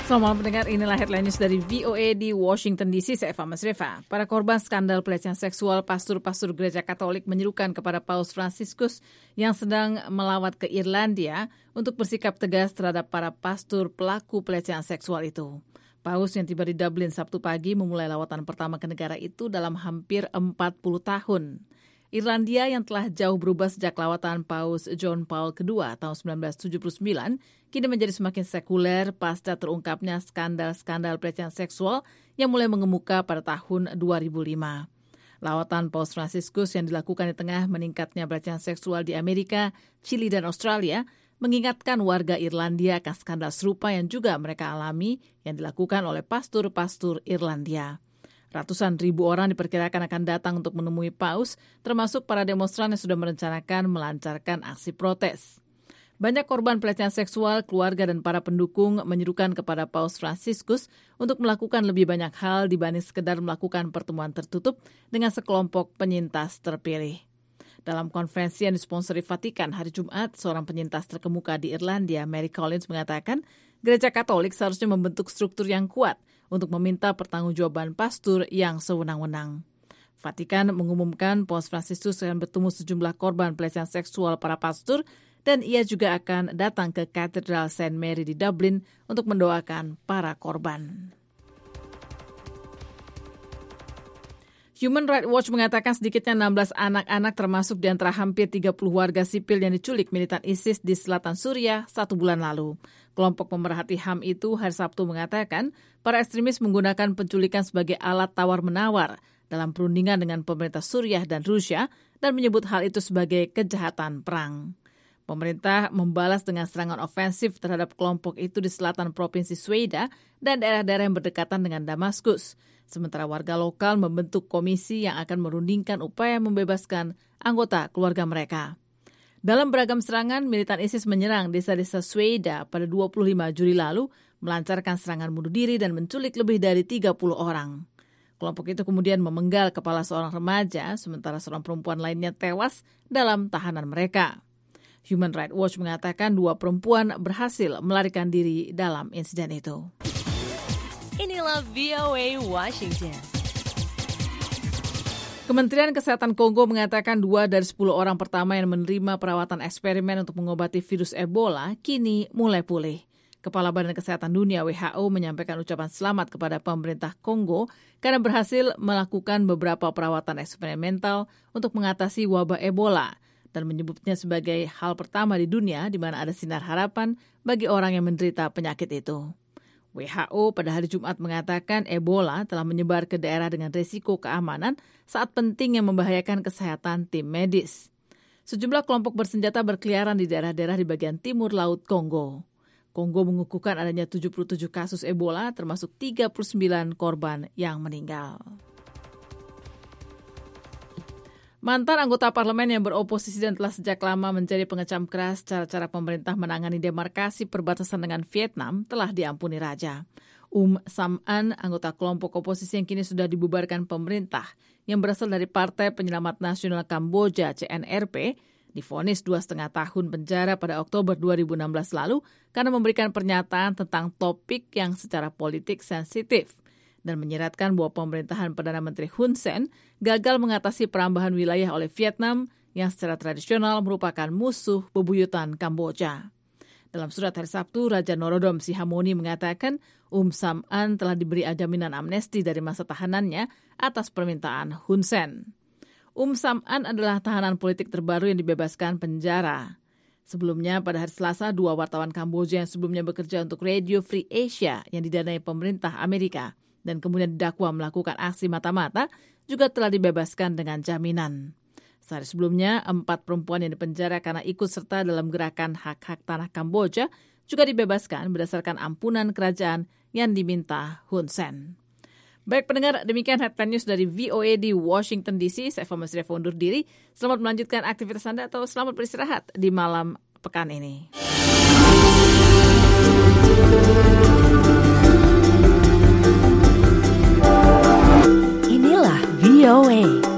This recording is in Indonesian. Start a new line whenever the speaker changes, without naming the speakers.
Selamat malam pendengar, inilah headline news dari VOA di Washington DC. Saya Eva Masreva. Para korban skandal pelecehan seksual pastor-pastor gereja Katolik menyerukan kepada Paus Fransiskus yang sedang melawat ke Irlandia untuk bersikap tegas terhadap para pastor pelaku pelecehan seksual itu. Paus yang tiba di Dublin Sabtu pagi memulai lawatan pertama ke negara itu dalam hampir 40 tahun. Irlandia yang telah jauh berubah sejak lawatan Paus John Paul II tahun 1979 kini menjadi semakin sekuler pasca terungkapnya skandal-skandal pelecehan seksual yang mulai mengemuka pada tahun 2005. Lawatan Paus Fransiskus yang dilakukan di tengah meningkatnya pelecehan seksual di Amerika, Chili, dan Australia mengingatkan warga Irlandia akan skandal serupa yang juga mereka alami yang dilakukan oleh pastor-pastor Irlandia. Ratusan ribu orang diperkirakan akan datang untuk menemui Paus, termasuk para demonstran yang sudah merencanakan melancarkan aksi protes. Banyak korban pelecehan seksual, keluarga dan para pendukung menyerukan kepada Paus Fransiskus untuk melakukan lebih banyak hal dibanding sekedar melakukan pertemuan tertutup dengan sekelompok penyintas terpilih. Dalam konferensi yang disponsori Vatikan hari Jumat, seorang penyintas terkemuka di Irlandia, Mary Collins, mengatakan Gereja Katolik seharusnya membentuk struktur yang kuat untuk meminta pertanggungjawaban pastor yang sewenang-wenang. Vatikan mengumumkan Paus Fransiskus akan bertemu sejumlah korban pelecehan seksual para pastor dan ia juga akan datang ke Katedral St. Mary di Dublin untuk mendoakan para korban. Human Rights Watch mengatakan sedikitnya 16 anak-anak termasuk di antara hampir 30 warga sipil yang diculik militan ISIS di selatan Suriah 1 bulan lalu. Kelompok pemerhati HAM itu hari Sabtu mengatakan para ekstremis menggunakan penculikan sebagai alat tawar-menawar dalam perundingan dengan pemerintah Suriah dan Rusia dan menyebut hal itu sebagai kejahatan perang. Pemerintah membalas dengan serangan ofensif terhadap kelompok itu di selatan Provinsi Sweda dan daerah-daerah yang berdekatan dengan Damaskus. Sementara warga lokal membentuk komisi yang akan merundingkan upaya membebaskan anggota keluarga mereka. Dalam beragam serangan, militan ISIS menyerang desa-desa Sweda pada 25 Juli lalu, melancarkan serangan bunuh diri dan menculik lebih dari 30 orang. Kelompok itu kemudian memenggal kepala seorang remaja, sementara seorang perempuan lainnya tewas dalam tahanan mereka. Human Rights Watch mengatakan 2 perempuan berhasil melarikan diri dalam insiden itu.
Inilah VOA Washington.
Kementerian Kesehatan Kongo mengatakan 2 dari 10 orang pertama yang menerima perawatan eksperimen untuk mengobati virus Ebola kini mulai pulih. Kepala Badan Kesehatan Dunia WHO menyampaikan ucapan selamat kepada pemerintah Kongo karena berhasil melakukan beberapa perawatan eksperimental untuk mengatasi wabah Ebola dan menyebutnya sebagai hal pertama di dunia di mana ada sinar harapan bagi orang yang menderita penyakit itu. WHO pada hari Jumat mengatakan Ebola telah menyebar ke daerah dengan risiko keamanan saat penting yang membahayakan kesehatan tim medis. Sejumlah kelompok bersenjata berkeliaran di daerah-daerah di bagian timur Laut Kongo. Kongo mengukuhkan adanya 77 kasus Ebola termasuk 39 korban yang meninggal. Mantan anggota parlemen yang beroposisi dan telah sejak lama menjadi pengecam keras cara-cara pemerintah menangani demarkasi perbatasan dengan Vietnam telah diampuni raja. Sam An, anggota kelompok oposisi yang kini sudah dibubarkan pemerintah yang berasal dari Partai Penyelamat Nasional Kamboja CNRP, divonis 2,5 tahun penjara pada Oktober 2016 lalu karena memberikan pernyataan tentang topik yang secara politik sensitif dan menyeratkan bahwa pemerintahan Perdana Menteri Hun Sen gagal mengatasi perambahan wilayah oleh Vietnam yang secara tradisional merupakan musuh bebuyutan Kamboja. Dalam surat hari Sabtu, Raja Norodom Sihamoni mengatakan Sam An telah diberi jaminan amnesti dari masa tahanannya atas permintaan Hun Sen. Sam An adalah tahanan politik terbaru yang dibebaskan penjara. Sebelumnya, pada hari Selasa, 2 wartawan Kamboja yang sebelumnya bekerja untuk Radio Free Asia yang didanai pemerintah Amerika dan kemudian didakwa melakukan aksi mata-mata juga telah dibebaskan dengan jaminan. Sehari sebelumnya, 4 perempuan yang dipenjara karena ikut serta dalam gerakan hak-hak tanah Kamboja juga dibebaskan berdasarkan ampunan kerajaan yang diminta Hun Sen. Baik pendengar, demikian headline news dari VOA di Washington DC. Saya Eva Masreva undur diri. Selamat melanjutkan aktivitas Anda atau selamat beristirahat di malam pekan ini.
Inilah VOA.